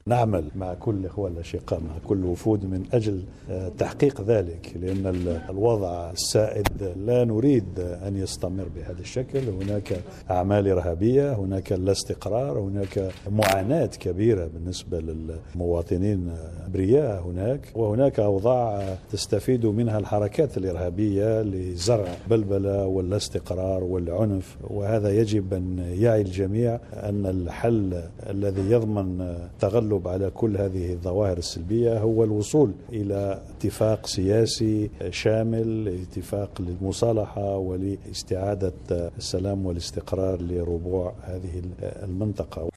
نعمل مع كل الإخوة الأشقاء، مع كل الوفود من أجل تحقيق ذلك، لأن الوضع السائد لا نريد أن يستمر بهذا الشكل. هناك أعمال إرهابية، هناك لا استقرار، هناك معاناة كبيرة بالنسبة للمواطنين أبرياء هناك، وهناك أوضاع تستفيد منها الحركات الإرهابية لزرع بلبلة ولا استقرار والعنف. وهذا يجب أن يعي الجميع أن الحل الذي يضمن التغلب على كل هذه الظواهر السلبية هو الوصول إلى اتفاق سياسي شامل، اتفاق للمصالحة ولاستعادة السلام والاستقرار لربوع هذه المنطقة.